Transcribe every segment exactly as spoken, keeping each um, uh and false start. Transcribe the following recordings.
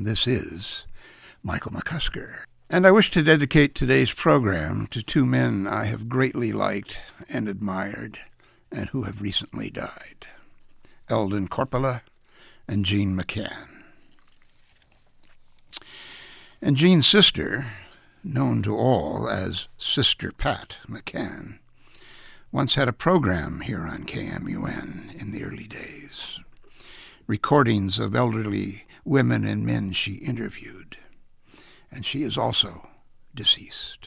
and this is Michael McCusker. And I wish to dedicate today's program to two men I have greatly liked and admired, and who have recently died, Eldon Corpola and Jean McCann. And Jean's sister, known to all as Sister Pat McCann, once had a program here on K M U N in the early days, recordings of elderly women and men she interviewed, and she is also deceased.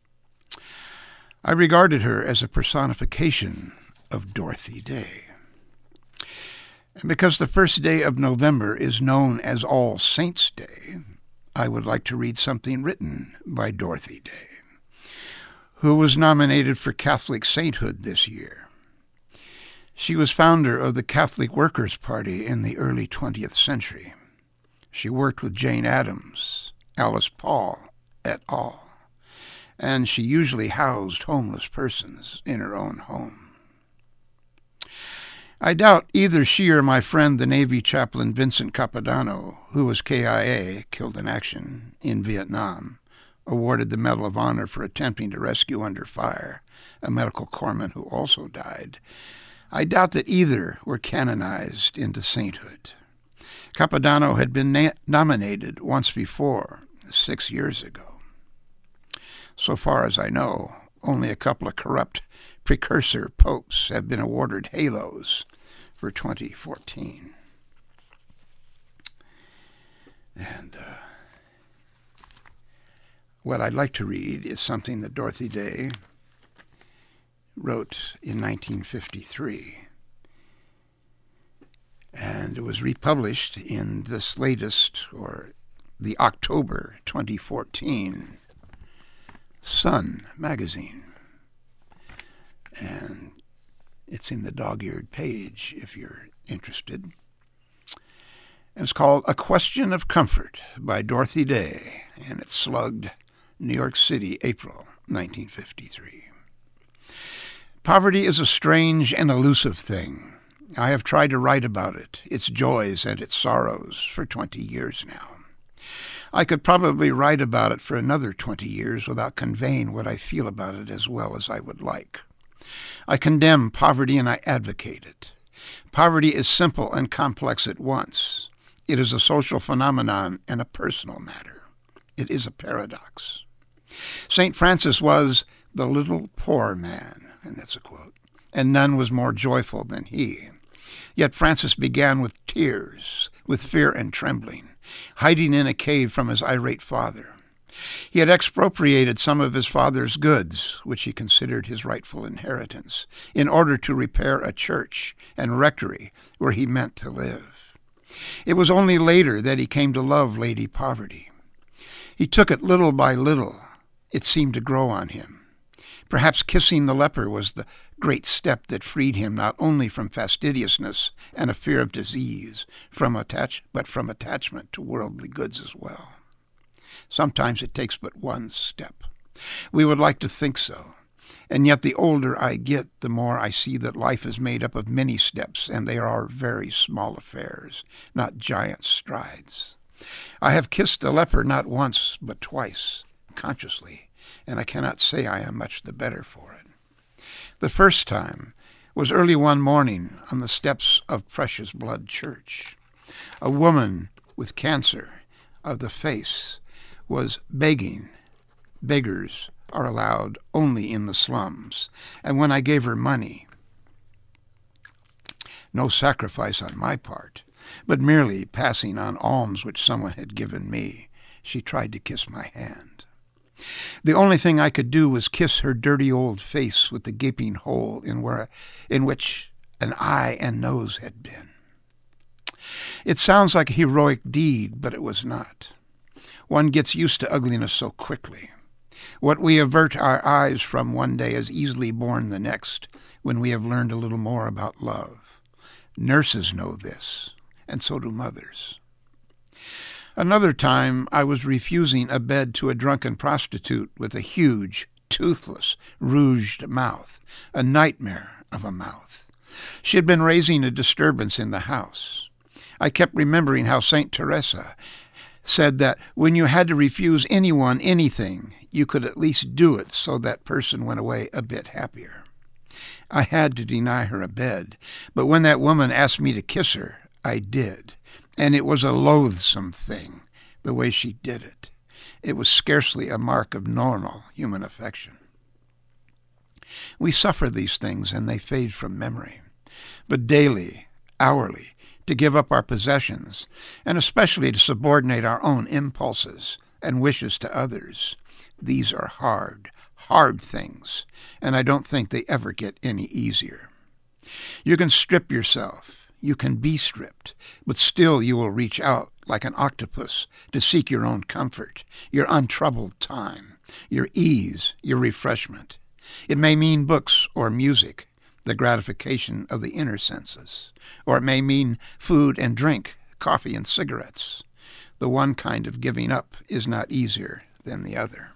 I regarded her as a personification of Dorothy Day. And because the first day of November is known as All Saints' Day, I would like to read something written by Dorothy Day, who was nominated for Catholic sainthood this year. She was founder of the Catholic Workers' Party in the early twentieth century. She worked with Jane Addams, Alice Paul, et al., and she usually housed homeless persons in her own home. I doubt either she or my friend the Navy chaplain Vincent Capodanno, who was K I A, killed in action, in Vietnam, awarded the Medal of Honor for attempting to rescue under fire a medical corpsman who also died. I doubt that either were canonized into sainthood. Capodanno had been na- nominated once before, six years ago. So far as I know, only a couple of corrupt precursor popes have been awarded halos for twenty fourteen. And uh, what I'd like to read is something that Dorothy Day wrote in nineteen fifty-three. And it was republished in this latest, or the October twenty fourteen, Sun magazine. And it's in the dog-eared page if you're interested. And it's called A Question of Comfort by Dorothy Day, and it's slugged New York City, April nineteen fifty-three. Poverty is a strange and elusive thing. I have tried to write about it, its joys and its sorrows, for twenty years now. I could probably write about it for another twenty years without conveying what I feel about it as well as I would like. I condemn poverty and I advocate it. Poverty is simple and complex at once. It is a social phenomenon and a personal matter. It is a paradox. Saint Francis was the little poor man, and that's a quote, and none was more joyful than he. Yet Francis began with tears, with fear and trembling, hiding in a cave from his irate father. He had expropriated some of his father's goods, which he considered his rightful inheritance, in order to repair a church and rectory where he meant to live. It was only later that he came to love Lady Poverty. He took it little by little. It seemed to grow on him. Perhaps kissing the leper was the great step that freed him not only from fastidiousness and a fear of disease, from attach- but from attachment to worldly goods as well. Sometimes it takes but one step. We would like to think so. And yet the older I get, the more I see that life is made up of many steps, and they are very small affairs, not giant strides. I have kissed a leper not once, but twice, consciously, and I cannot say I am much the better for it. The first time was early one morning on the steps of Precious Blood Church. A woman with cancer of the face was begging. Beggars are allowed only in the slums. And when I gave her money, no sacrifice on my part, but merely passing on alms which someone had given me, she tried to kiss my hand. The only thing I could do was kiss her dirty old face with the gaping hole in where, in which an eye and nose had been. It sounds like a heroic deed, but it was not. One gets used to ugliness so quickly. What we avert our eyes from one day is easily borne the next when we have learned a little more about love. Nurses know this, and so do mothers. Another time I was refusing a bed to a drunken prostitute with a huge, toothless, rouged mouth, a nightmare of a mouth. She had been raising a disturbance in the house. I kept remembering how Saint Teresa said that when you had to refuse anyone anything, you could at least do it so that person went away a bit happier. I had to deny her a bed, but when that woman asked me to kiss her, I did, and it was a loathsome thing, the way she did it. It was scarcely a mark of normal human affection. We suffer these things, and they fade from memory. But daily, hourly, to give up our possessions, and especially to subordinate our own impulses and wishes to others, these are hard, hard things, and I don't think they ever get any easier. You can strip yourself, you can be stripped, but still you will reach out like an octopus to seek your own comfort, your untroubled time, your ease, your refreshment. It may mean books or music, the gratification of the inner senses, or it may mean food and drink, coffee and cigarettes. The one kind of giving up is not easier than the other.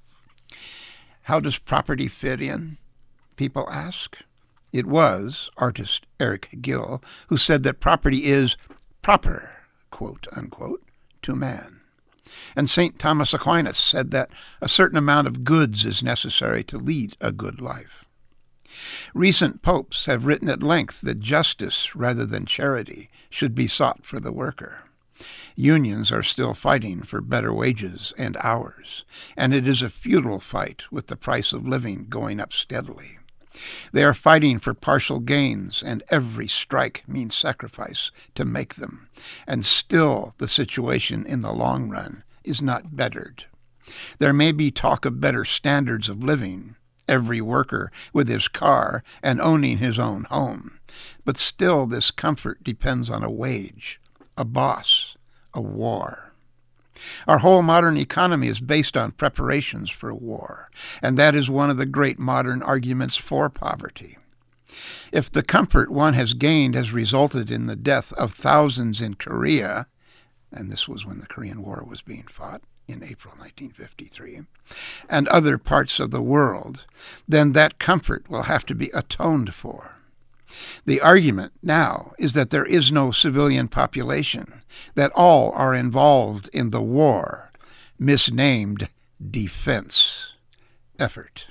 How does property fit in? People ask. It was artist Eric Gill who said that property is proper, quote unquote, to man. And Saint Thomas Aquinas said that a certain amount of goods is necessary to lead a good life. Recent popes have written at length that justice rather than charity should be sought for the worker. Unions are still fighting for better wages and hours, and it is a futile fight with the price of living going up steadily. They are fighting for partial gains, and every strike means sacrifice to make them, and still the situation in the long run is not bettered. There may be talk of better standards of living, every worker with his car and owning his own home, but still this comfort depends on a wage, a boss, a war. Our whole modern economy is based on preparations for war, and that is one of the great modern arguments for poverty. If the comfort one has gained has resulted in the death of thousands in Korea, and this was when the Korean War was being fought in April nineteen fifty-three, and other parts of the world, then that comfort will have to be atoned for. The argument now is that there is no civilian population, that all are involved in the war, misnamed defense effort.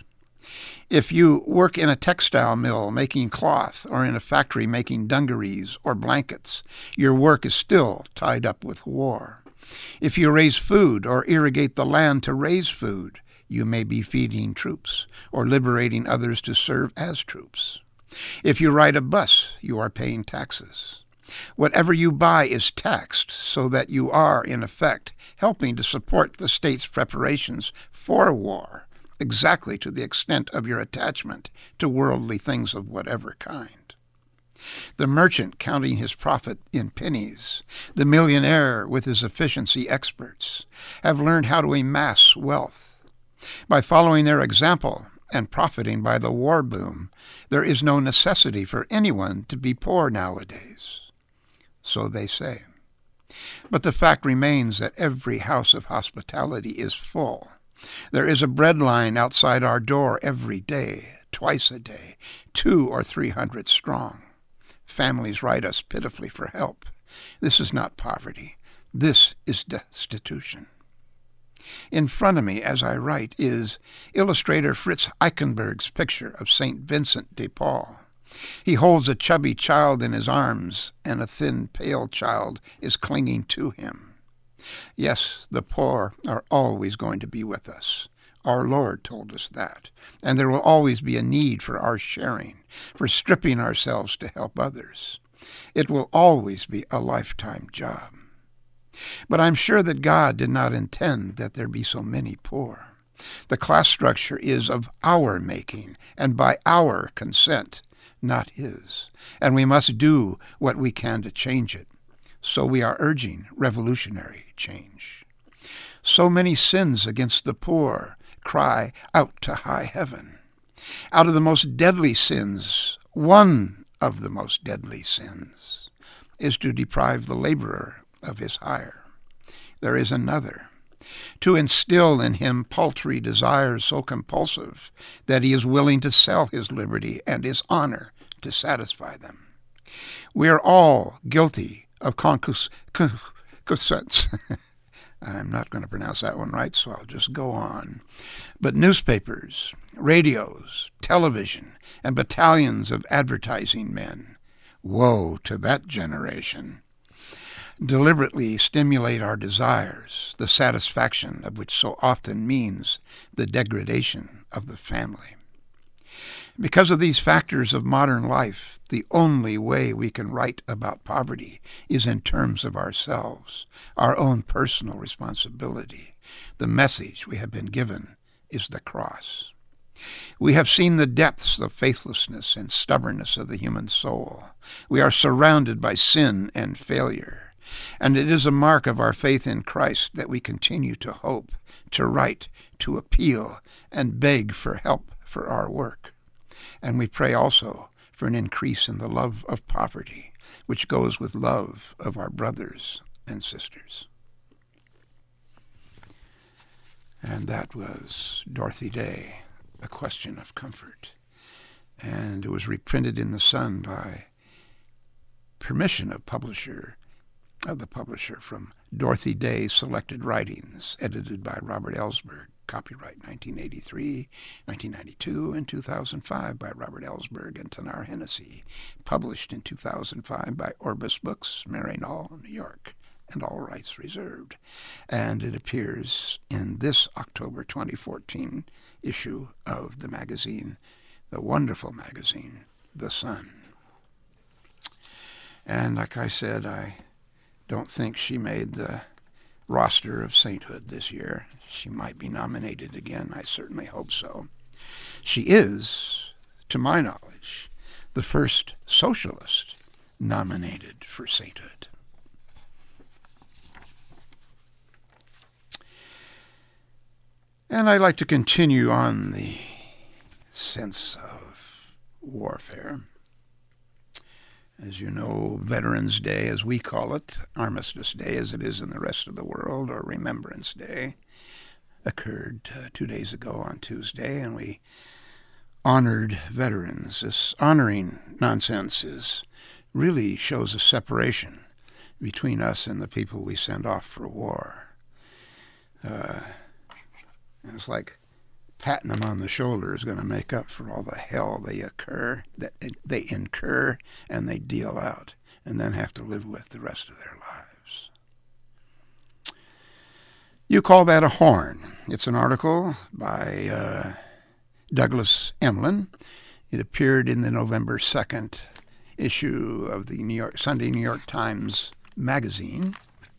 If you work in a textile mill making cloth or in a factory making dungarees or blankets, your work is still tied up with war. If you raise food or irrigate the land to raise food, you may be feeding troops or liberating others to serve as troops. If you ride a bus, you are paying taxes. Whatever you buy is taxed, so that you are, in effect, helping to support the state's preparations for war, exactly to the extent of your attachment to worldly things of whatever kind. The merchant counting his profit in pennies, the millionaire with his efficiency experts, have learned how to amass wealth. By following their example and profiting by the war boom, there is no necessity for anyone to be poor nowadays. So they say. But the fact remains that every house of hospitality is full. There is a bread line outside our door every day, twice a day, two or three hundred strong. Families write us pitifully for help. This is not poverty. This is destitution. In front of me, as I write, is illustrator Fritz Eichenberg's picture of Saint Vincent de Paul. He holds a chubby child in his arms, and a thin, pale child is clinging to him. Yes, the poor are always going to be with us. Our Lord told us that, and there will always be a need for our sharing, for stripping ourselves to help others. It will always be a lifetime job. But I'm sure that God did not intend that there be so many poor. The class structure is of our making, and by our consent, not his, and we must do what we can to change it. So we are urging revolutionary change. So many sins against the poor cry out to high heaven. Out of the most deadly sins, one of the most deadly sins, is to deprive the laborer of his hire. There is another, to instill in him paltry desires so compulsive that he is willing to sell his liberty and his honor to satisfy them. We are all guilty of concupiscence. I'm not going to pronounce that one right, so I'll just go on. But newspapers, radios, television, and battalions of advertising men, woe to that generation, deliberately stimulate our desires, the satisfaction of which so often means the degradation of the family. Because of these factors of modern life, the only way we can write about poverty is in terms of ourselves, our own personal responsibility. The message we have been given is the cross. We have seen the depths of faithlessness and stubbornness of the human soul. We are surrounded by sin and failure, and it is a mark of our faith in Christ that we continue to hope, to write, to appeal, and beg for help for our work. And we pray also for an increase in the love of poverty, which goes with love of our brothers and sisters. And that was Dorothy Day, A Question of Comfort. And it was reprinted in The Sun by permission of publisher, of the publisher, from Dorothy Day Selected Writings, edited by Robert Ellsberg. Copyright nineteen eighty-three, nineteen ninety-two, and two thousand five by Robert Ellsberg and Tanar Hennessy. Published in two thousand five by Orbis Books, Maryknoll, New York, and all rights reserved. And it appears in this October twenty fourteen issue of the magazine, the wonderful magazine, The Sun. And like I said, I don't think she made the roster of sainthood this year. She might be nominated again. I certainly hope so. She is, to my knowledge, the first socialist nominated for sainthood. And I'd like to continue on the sense of warfare. As you know, Veterans Day, as we call it, Armistice Day, as it is in the rest of the world, or Remembrance Day, occurred uh, two days ago on Tuesday, and we honored veterans. This honoring nonsense is really shows a separation between us and the people we send off for war. Uh, it's like patting them on the shoulder is going to make up for all the hell they occur, that they incur and they deal out, and then have to live with the rest of their lives. You call that a horn. It's an article by uh, Douglas Emlen. It appeared in the November second issue of the New York Sunday New York Times magazine.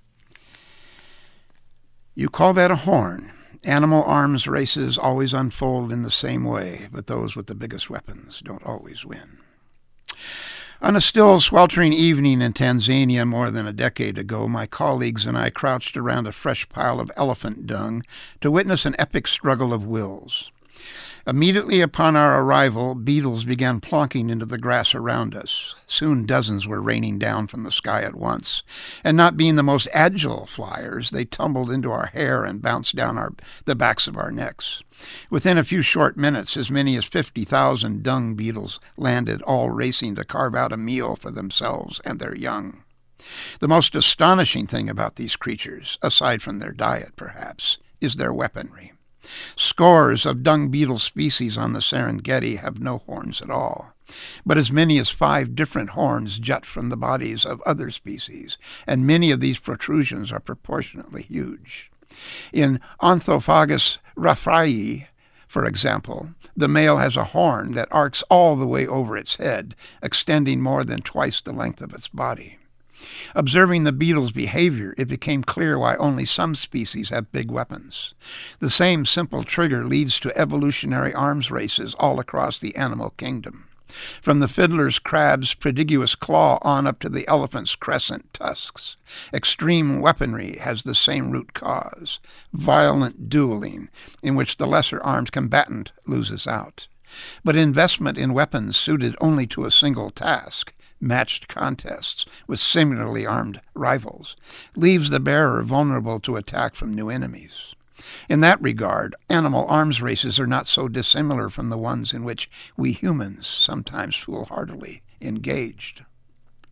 You call that a horn. Animal arms races always unfold in the same way, but those with the biggest weapons don't always win. On a still sweltering evening in Tanzania more than a decade ago, my colleagues and I crouched around a fresh pile of elephant dung to witness an epic struggle of wills. Immediately upon our arrival, beetles began plonking into the grass around us. Soon dozens were raining down from the sky at once, and not being the most agile flyers, they tumbled into our hair and bounced down our, the backs of our necks. Within a few short minutes, as many as fifty thousand dung beetles landed, all racing to carve out a meal for themselves and their young. The most astonishing thing about these creatures, aside from their diet perhaps, is their weaponry. Scores of dung beetle species on the Serengeti have no horns at all, but as many as five different horns jut from the bodies of other species, and many of these protrusions are proportionately huge. In Onthophagus raffrayi, for example, the male has a horn that arcs all the way over its head, extending more than twice the length of its body. Observing the beetle's behavior, it became clear why only some species have big weapons. The same simple trigger leads to evolutionary arms races all across the animal kingdom. From the fiddler's crab's prodigious claw on up to the elephant's crescent tusks. Extreme weaponry has the same root cause, violent dueling, in which the lesser-armed combatant loses out. But investment in weapons suited only to a single task, matched contests with similarly armed rivals, leaves the bearer vulnerable to attack from new enemies. In that regard, animal arms races are not so dissimilar from the ones in which we humans sometimes foolhardily engaged.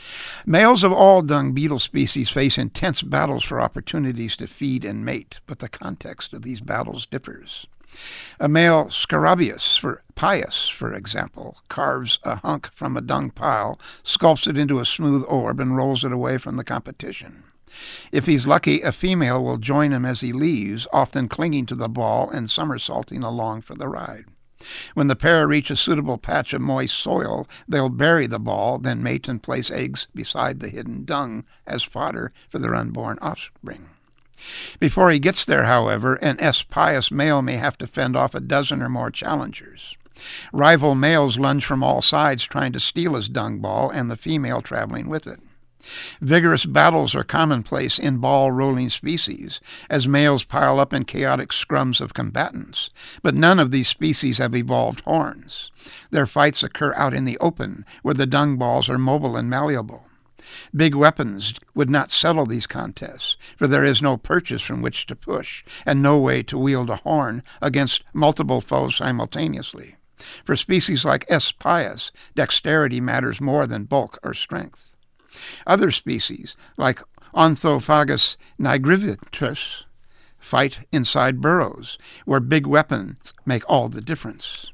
Males of all dung beetle species face intense battles for opportunities to feed and mate, but the context of these battles differs. A male Scarabaeus for pius, for example, carves a hunk from a dung pile, sculpts it into a smooth orb, and rolls it away from the competition. If he's lucky, a female will join him as he leaves, often clinging to the ball and somersaulting along for the ride. When the pair reach a suitable patch of moist soil, they'll bury the ball, then mate and place eggs beside the hidden dung as fodder for their unborn offspring. Before he gets there, however, an S. pius male may have to fend off a dozen or more challengers. Rival males lunge from all sides trying to steal his dung ball and the female traveling with it. Vigorous battles are commonplace in ball-rolling species, as males pile up in chaotic scrums of combatants, but none of these species have evolved horns. Their fights occur out in the open, where the dung balls are mobile and malleable. Big weapons would not settle these contests, for there is no purchase from which to push, and no way to wield a horn against multiple foes simultaneously. For species like S. pius, dexterity matters more than bulk or strength. Other species, like Ornithophagus nigriventrus, fight inside burrows, where big weapons make all the difference.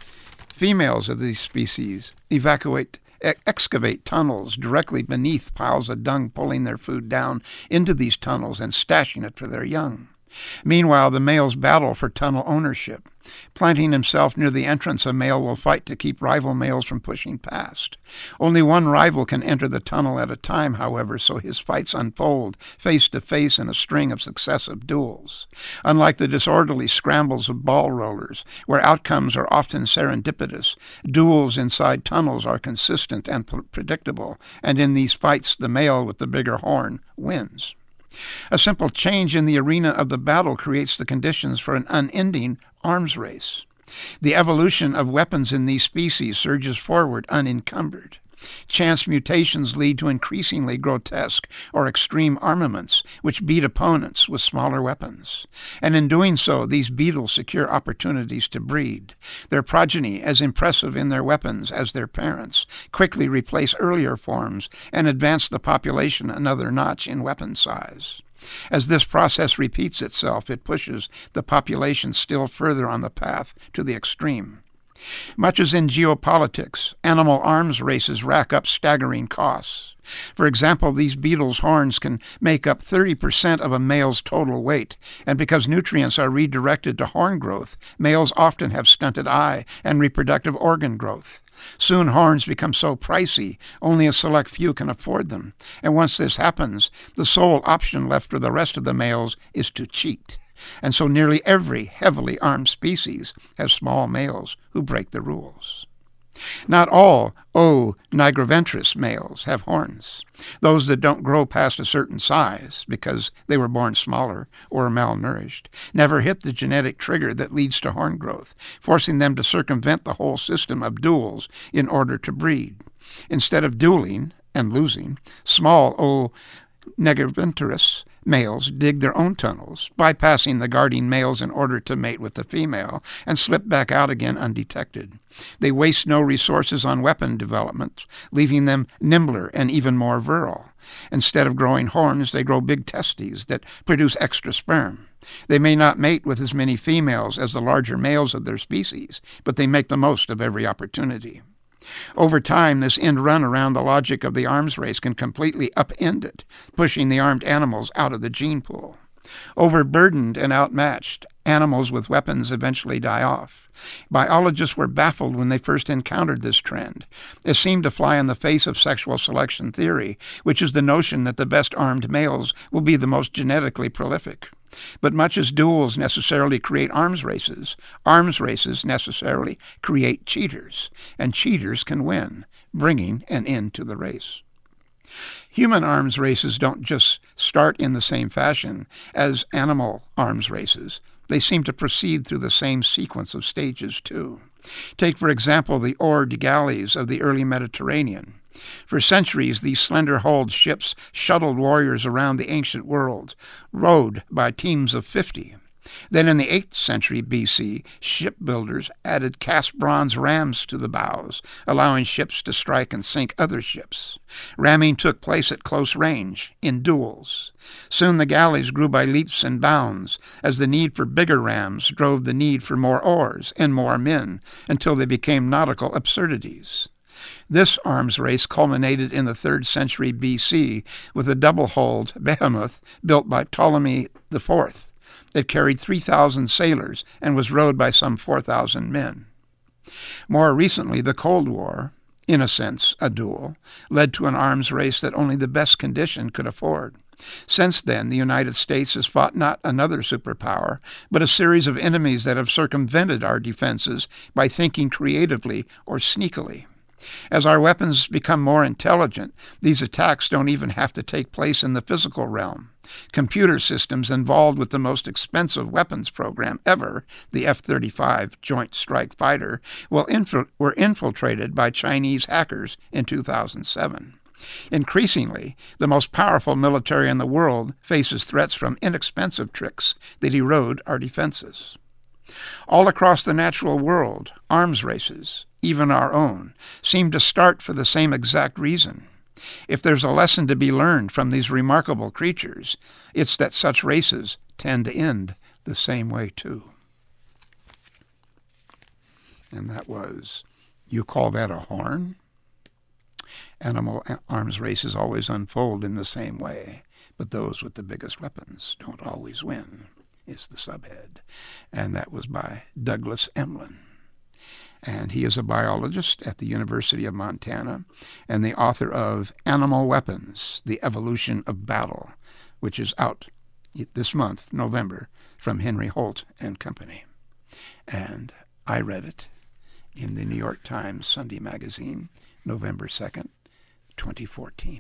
Females of these species evacuate, excavate tunnels directly beneath piles of dung, pulling their food down into these tunnels and stashing it for their young. Meanwhile, the males battle for tunnel ownership. Planting himself near the entrance, a male will fight to keep rival males from pushing past. Only one rival can enter the tunnel at a time, however, so his fights unfold face to face in a string of successive duels. Unlike the disorderly scrambles of ball rollers, where outcomes are often serendipitous, duels inside tunnels are consistent and predictable, and in these fights the male with the bigger horn wins. A simple change in the arena of the battle creates the conditions for an unending arms race. The evolution of weapons in these species surges forward unencumbered. Chance mutations lead to increasingly grotesque or extreme armaments, which beat opponents with smaller weapons. And in doing so, these beetles secure opportunities to breed. Their progeny, as impressive in their weapons as their parents, quickly replace earlier forms and advance the population another notch in weapon size. As this process repeats itself, it pushes the population still further on the path to the extreme. Much as in geopolitics, animal arms races rack up staggering costs. For example, these beetles' horns can make up thirty percent of a male's total weight, and because nutrients are redirected to horn growth, males often have stunted eye and reproductive organ growth. Soon horns become so pricey, only a select few can afford them, and once this happens, the sole option left for the rest of the males is to cheat. And so nearly every heavily armed species has small males who break the rules. Not all O. nigriventris males have horns. Those that don't grow past a certain size, because they were born smaller or malnourished, never hit the genetic trigger that leads to horn growth, forcing them to circumvent the whole system of duels in order to breed. Instead of dueling and losing, small O. nigriventris males dig their own tunnels, bypassing the guarding males in order to mate with the female, and slip back out again undetected. They waste no resources on weapon development, leaving them nimbler and even more virile. Instead of growing horns, they grow big testes that produce extra sperm. They may not mate with as many females as the larger males of their species, but they make the most of every opportunity. Over time, this end run around the logic of the arms race can completely upend it, pushing the armed animals out of the gene pool. Overburdened and outmatched, animals with weapons eventually die off. Biologists were baffled when they first encountered this trend. It seemed to fly in the face of sexual selection theory, which is the notion that the best armed males will be the most genetically prolific. But much as duels necessarily create arms races, arms races necessarily create cheaters, and cheaters can win, bringing an end to the race. Human arms races don't just start in the same fashion as animal arms races. They seem to proceed through the same sequence of stages, too. Take, for example, the oared galleys of the early Mediterranean. For centuries, these slender-hulled ships shuttled warriors around the ancient world, rowed by teams of fifty. Then in the eighth century B C, shipbuilders added cast bronze rams to the bows, allowing ships to strike and sink other ships. Ramming took place at close range, in duels. Soon the galleys grew by leaps and bounds, as the need for bigger rams drove the need for more oars and more men, until they became nautical absurdities. This arms race culminated in the third century B C with a double-hulled behemoth built by Ptolemy the Fourth. It carried three thousand sailors and was rowed by some four thousand men. More recently, the Cold War, in a sense a duel, led to an arms race that only the best conditioned could afford. Since then, the United States has fought not another superpower, but a series of enemies that have circumvented our defenses by thinking creatively or sneakily. As our weapons become more intelligent, these attacks don't even have to take place in the physical realm. Computer systems involved with the most expensive weapons program ever, the F thirty-five Joint Strike Fighter, will infil- were infiltrated by Chinese hackers in two thousand seven. Increasingly, the most powerful military in the world faces threats from inexpensive tricks that erode our defenses. All across the natural world, arms races, even our own, seem to start for the same exact reason. If there's a lesson to be learned from these remarkable creatures, it's that such races tend to end the same way too. And that was, you call that a horn? Animal arms races always unfold in the same way, but those with the biggest weapons don't always win, is the subhead. And that was by Douglas Emlen. And he is a biologist at the University of Montana and the author of Animal Weapons, The Evolution of Battle, which is out this month, November, from Henry Holt and Company. And I read it in the New York Times Sunday Magazine, November second, twenty fourteen.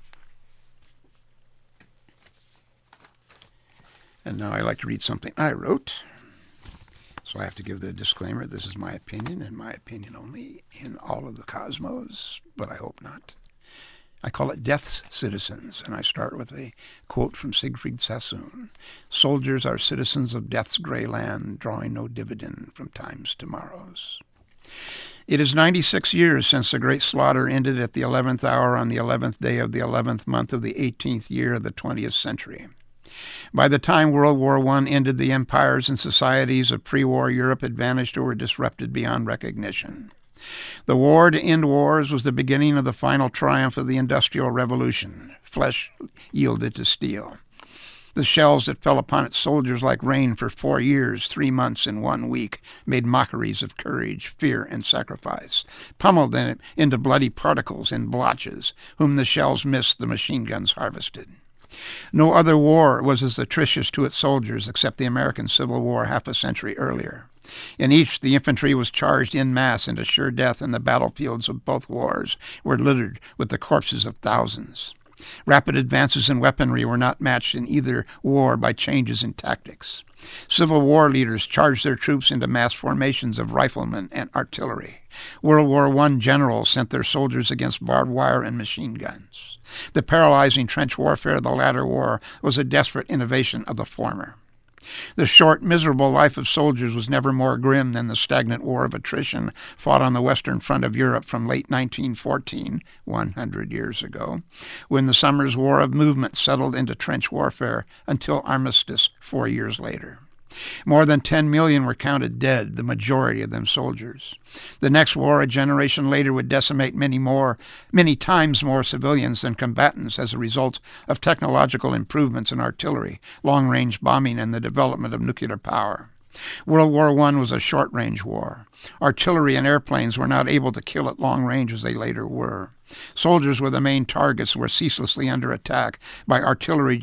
And now I like to read something I wrote. So I have to give the disclaimer, this is my opinion, and my opinion only, in all of the cosmos, but I hope not. I call it Death's Citizens, and I start with a quote from Siegfried Sassoon. Soldiers are citizens of death's grey land, drawing no dividend from time's tomorrows. It is ninety-six years since the great slaughter ended at the eleventh hour on the eleventh day of the eleventh month of the eighteenth year of the twentieth century. By the time World War One ended, the empires and societies of pre-war Europe had vanished or were disrupted beyond recognition. The war to end wars was the beginning of the final triumph of the Industrial Revolution. Flesh yielded to steel. The shells that fell upon its soldiers like rain for four years, three months, and one week made mockeries of courage, fear, and sacrifice, pummeled them into bloody particles and blotches, whom the shells missed, the machine guns harvested. No other war was as atrocious to its soldiers except the American Civil War half a century earlier. In each, the infantry was charged en masse into sure death, and the battlefields of both wars were littered with the corpses of thousands. Rapid advances in weaponry were not matched in either war by changes in tactics. Civil War leaders charged their troops into mass formations of riflemen and artillery. World War One generals sent their soldiers against barbed wire and machine guns. The paralyzing trench warfare of the latter war was a desperate innovation of the former. The short, miserable life of soldiers was never more grim than the stagnant war of attrition fought on the Western Front of Europe from late nineteen fourteen, one hundred years ago, when the Summer's War of Movement settled into trench warfare until armistice four years later. More than ten million were counted dead, the majority of them soldiers. The next war, a generation later, would decimate many more, many times more civilians than combatants as a result of technological improvements in artillery, long-range bombing, and the development of nuclear power. World War One was a short-range war. Artillery and airplanes were not able to kill at long range as they later were. Soldiers were the main targets and were ceaselessly under attack by artillery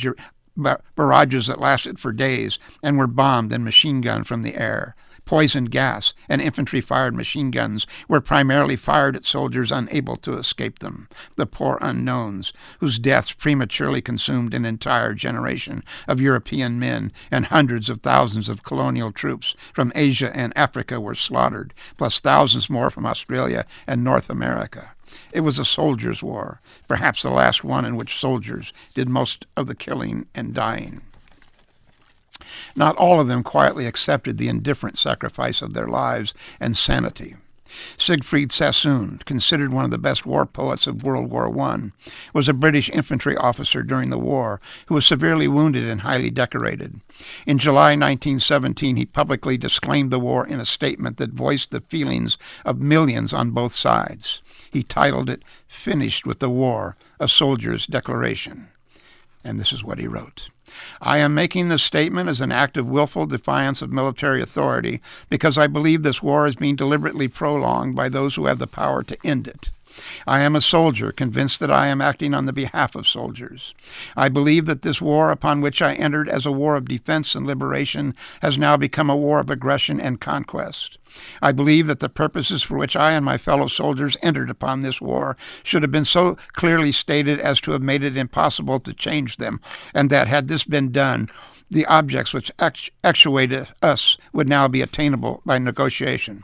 barrages that lasted for days and were bombed and machine gunned from the air. Poison gas and infantry-fired machine guns were primarily fired at soldiers unable to escape them, the poor unknowns, whose deaths prematurely consumed an entire generation of European men, and hundreds of thousands of colonial troops from Asia and Africa were slaughtered, plus thousands more from Australia and North America. It was a soldiers' war, perhaps the last one in which soldiers did most of the killing and dying. Not all of them quietly accepted the indifferent sacrifice of their lives and sanity. Siegfried Sassoon, considered one of the best war poets of World War One, was a British infantry officer during the war who was severely wounded and highly decorated. In July nineteen seventeen, he publicly disclaimed the war in a statement that voiced the feelings of millions on both sides. He titled it, "Finished with the War, a Soldier's Declaration." And this is what he wrote. "I am making this statement as an act of willful defiance of military authority because I believe this war is being deliberately prolonged by those who have the power to end it. I am a soldier, convinced that I am acting on the behalf of soldiers. I believe that this war upon which I entered as a war of defense and liberation has now become a war of aggression and conquest. I believe that the purposes for which I and my fellow soldiers entered upon this war should have been so clearly stated as to have made it impossible to change them, and that had this been done, the objects which actuated us would now be attainable by negotiation.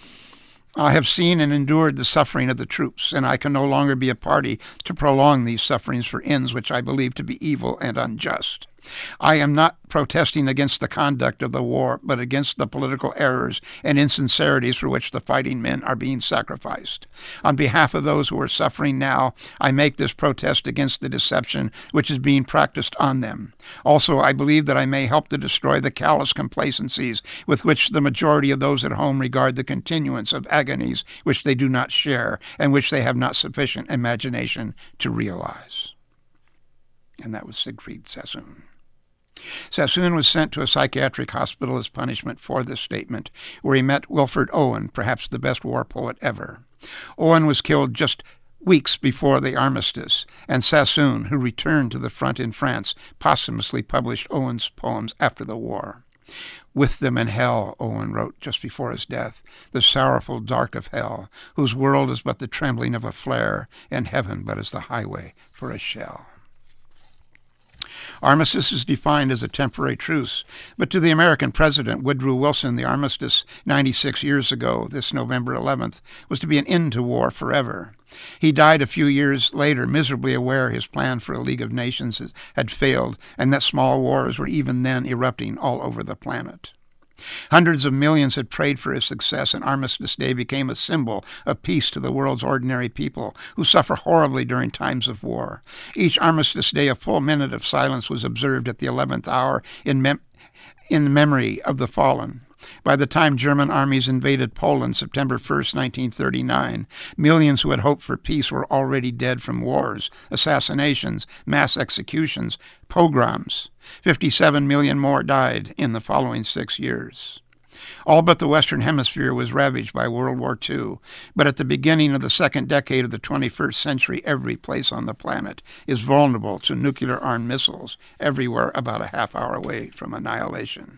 I have seen and endured the suffering of the troops, and I can no longer be a party to prolong these sufferings for ends which I believe to be evil and unjust. I am not protesting against the conduct of the war, but against the political errors and insincerities for which the fighting men are being sacrificed. On behalf of those who are suffering now, I make this protest against the deception which is being practiced on them. Also, I believe that I may help to destroy the callous complacencies with which the majority of those at home regard the continuance of agonies which they do not share and which they have not sufficient imagination to realize." And that was Siegfried Sassoon. Sassoon was sent to a psychiatric hospital as punishment for this statement, where he met Wilfred Owen, perhaps the best war poet ever. Owen was killed just weeks before the armistice, and Sassoon, who returned to the front in France, posthumously published Owen's poems after the war. "With them in hell," Owen wrote just before his death, "the sorrowful dark of hell, whose world is but the trembling of a flare, and heaven but as the highway for a shell." Armistice is defined as a temporary truce, but to the American president, Woodrow Wilson, the armistice ninety-six years ago, this November eleventh, was to be an end to war forever. He died a few years later, miserably aware his plan for a League of Nations had failed, and that small wars were even then erupting all over the planet. Hundreds of millions had prayed for his success, and Armistice Day became a symbol of peace to the world's ordinary people, who suffer horribly during times of war. Each Armistice Day, a full minute of silence was observed at the eleventh hour in, mem- in memory of the fallen. By the time German armies invaded Poland September first, nineteen thirty-nine, millions who had hoped for peace were already dead from wars, assassinations, mass executions, pogroms. fifty-seven million more died in the following six years. All but the Western Hemisphere was ravaged by World War Two, but at the beginning of the second decade of the twenty-first century, every place on the planet is vulnerable to nuclear-armed missiles, everywhere about a half hour away from annihilation.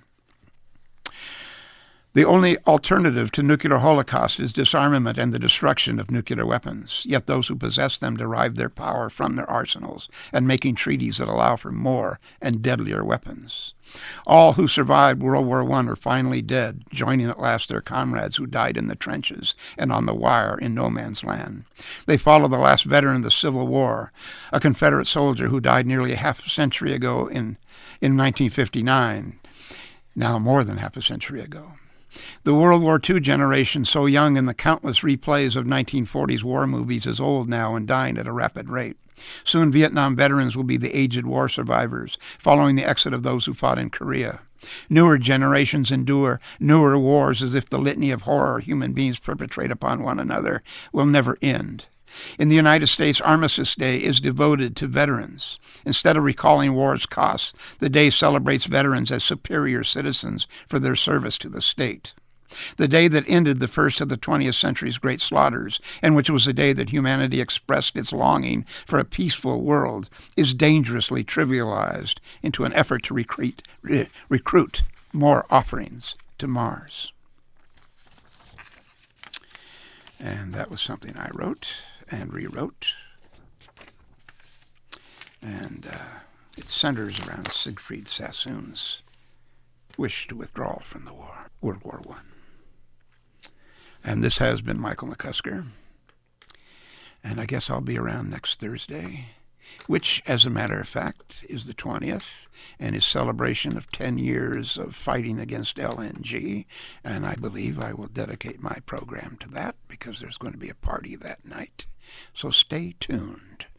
The only alternative to nuclear holocaust is disarmament and the destruction of nuclear weapons, yet those who possess them derive their power from their arsenals and making treaties that allow for more and deadlier weapons. All who survived World War One are finally dead, joining at last their comrades who died in the trenches and on the wire in no man's land. They follow the last veteran of the Civil War, a Confederate soldier who died nearly half a century ago in, in nineteen fifty-nine, now more than half a century ago. The World War Two generation, so young in the countless replays of nineteen forties war movies, is old now and dying at a rapid rate. Soon Vietnam veterans will be the aged war survivors, following the exit of those who fought in Korea. Newer generations endure newer wars as if the litany of horror human beings perpetrate upon one another will never end. In the United States, Armistice Day is devoted to veterans. Instead of recalling war's costs, the day celebrates veterans as superior citizens for their service to the state. The day that ended the first of the twentieth century's great slaughters, and which was the day that humanity expressed its longing for a peaceful world, is dangerously trivialized into an effort to recruit, re- recruit more offerings to Mars. And that was something I wrote and rewrote. And uh, it centers around Siegfried Sassoon's wish to withdraw from the war, World War One. And this has been Michael McCusker. And I guess I'll be around next Thursday. which, as a matter of fact, is the twentieth, and is celebration of ten years of fighting against L N G, and I believe I will dedicate my program to that because there's going to be a party that night. So stay tuned.